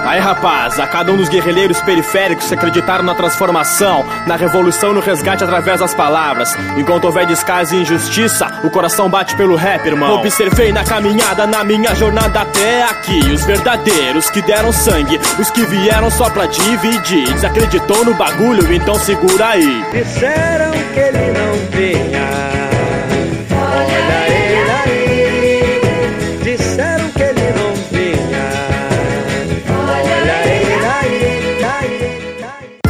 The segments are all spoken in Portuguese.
Aí rapaz, a cada um dos guerrilheiros periféricos que acreditaram na transformação, na revolução e no resgate através das palavras. Enquanto houver descaso e injustiça, o coração bate pelo rap, irmão. Observei na caminhada, na minha jornada até aqui, os verdadeiros que deram sangue, os que vieram só pra dividir. Desacreditou no bagulho, então segura aí. Disseram que ele não vinha, olha ele aí. Disseram que ele não vinha, olha ele aí.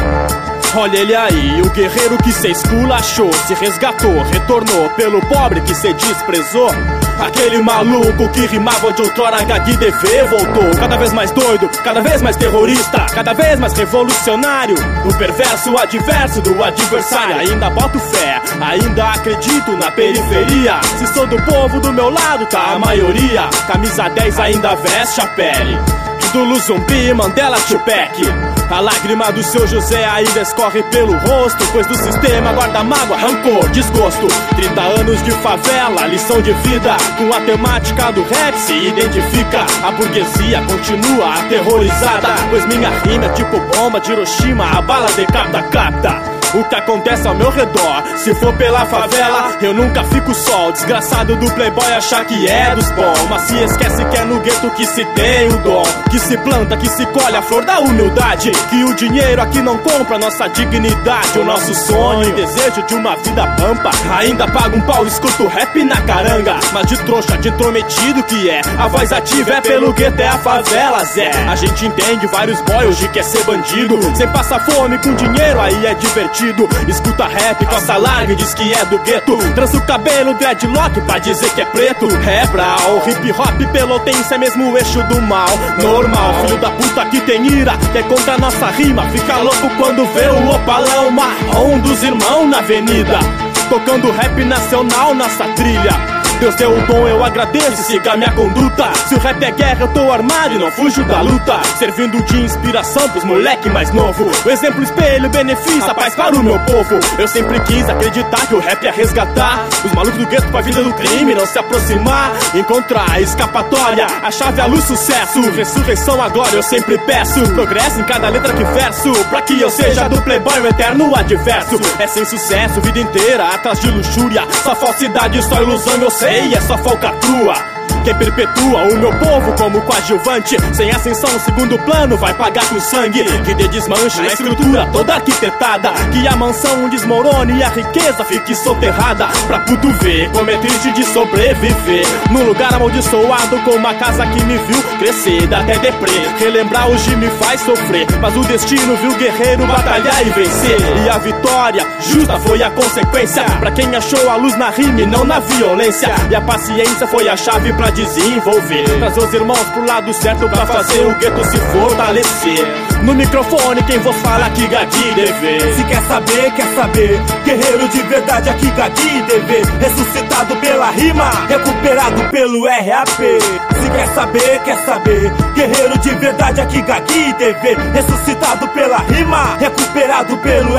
Olha ele aí, o guerreiro que se esculachou, se resgatou, retornou pelo pobre que se desprezou. Aquele maluco que rimava de outrora HDV voltou, cada vez mais doido, cada vez mais terrorista, cada vez mais revolucionário. O perverso adverso do adversário. Ainda boto fé, ainda acredito na periferia. Se sou do povo, do meu lado tá a maioria. Camisa 10 ainda veste a pele. Ídolo Zumbi, Mandela Tupac. A lágrima do seu José ainda escorre pelo rosto, pois do sistema guarda mágoa, rancor, desgosto. 30 anos de favela, lição de vida. Com a temática do rap se identifica. A burguesia continua aterrorizada, pois minha rima é tipo bomba de Hiroshima. A bala decapita, capta o que acontece ao meu redor. Se for pela favela, eu nunca fico só. O desgraçado do playboy achar que é dos bons, mas se esquece que é no gueto que se tem o dom, que se planta, que se colhe a flor da humildade. Que o dinheiro aqui não compra nossa dignidade. O nosso sonho e desejo de uma vida pampa. Ainda paga um pau, escuto rap na caranga, mas de trouxa, de intrometido que é. A voz ativa é pelo gueto, é a favela, Zé. A gente entende vários boy hoje quer ser bandido, sem passar fome com dinheiro, aí é divertido. Escuta rap, costa larga e diz que é do gueto. Trança o cabelo, dreadlock pra dizer que é preto. É brau, hip hop pelotense é mesmo o eixo do mal. Normal, filho da puta que tem ira, que é contra a nossa rima. Fica louco quando vê o opalão marrom dos irmãos na avenida, tocando rap nacional nessa trilha. Deus deu o dom, eu agradeço, siga minha conduta. Se o rap é guerra, eu tô armado e não fujo da luta. Servindo de inspiração pros moleque mais novo. O exemplo, espelho, benefício, a paz para o meu povo. Eu sempre quis acreditar que o rap é resgatar os malucos do gueto pra vida do crime não se aproximar. Encontrar a escapatória, a chave, a luz, sucesso. Ressurreição, a glória, eu sempre peço. Progresso em cada letra que verso, pra que eu seja do playboy o eterno adverso. É sem sucesso, vida inteira atrás de luxúria. Só falsidade, só ilusão, eu sei. É só falcatrua. Quem perpetua o meu povo como coadjuvante, sem ascensão no segundo plano vai pagar com sangue. Que dê desmanche na estrutura toda arquitetada, que a mansão desmorone e a riqueza fique soterrada. Pra puto ver como é triste de sobreviver num lugar amaldiçoado, com uma casa que me viu crescer, dá até deprê. Relembrar hoje me faz sofrer, mas o destino viu o guerreiro batalhar e vencer. E a vitória justa foi a consequência pra quem achou a luz na rima e não na violência. E a paciência foi a chave pra desenvolver, trazer os irmãos pro lado certo pra fazer o gueto se fortalecer. No microfone quem vos fala aqui Gadi DV. Se quer saber, guerreiro de verdade aqui Gadi DV. Ressuscitado pela rima, recuperado pelo RAP. Se quer saber, guerreiro de verdade aqui Gadi DV. Ressuscitado pela rima, recuperado pelo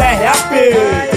RAP.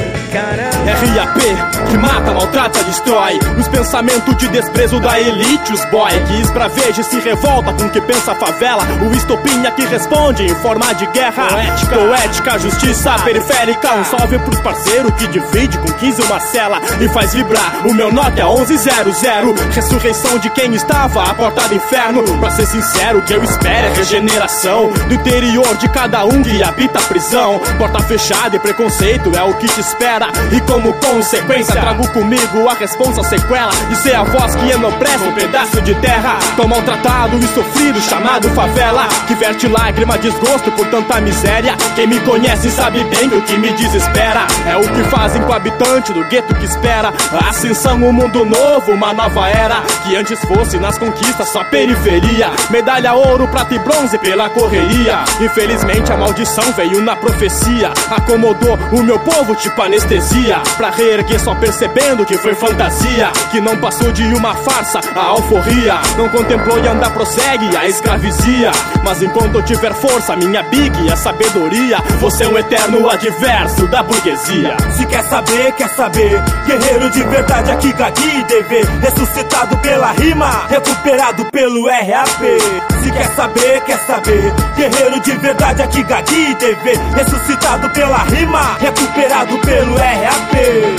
RAP, que mata, maltrata, destrói os pensamentos de desprezo da elite, os boy que esbraveja e se revolta com o que pensa a favela. O estopinha que responde em forma de guerra. Poética, justiça periférica. Um salve pros parceiros que divide com 15 uma cela e faz vibrar o meu Nokia 1100. Ressurreição de quem estava à porta do inferno. Pra ser sincero, o que eu espero é regeneração do interior de cada um que habita a prisão. Porta fechada e preconceito é o que te espera, e como consequência trago comigo a responsa sequela de ser a voz que enobrece um pedaço de terra tão maltratado e sofrido chamado favela, que verte lágrima, desgosto por tanta miséria. Quem me conhece sabe bem que o que me desespera é o que fazem com o habitante do gueto que espera a ascensão, um mundo novo, uma nova era. Que antes fosse nas conquistas só periferia, medalha ouro, prata e bronze pela correria. Infelizmente a maldição veio na profecia, acomodou o meu povo tipo anestesia, pra reerguer só percebendo que foi fantasia, que não passou de uma farsa a alforria, não contemplou e ainda prossegue a escravizia. Mas enquanto eu tiver força, minha big é sabedoria, você é um eterno adverso da burguesia. Se quer saber, guerreiro de verdade aqui Gadi DV. Ressuscitado pela rima, recuperado pelo RAP. Se quer saber, quer saber. Guerreiro de verdade aqui, Gadi TV. Ressuscitado pela rima, recuperado pelo RAP.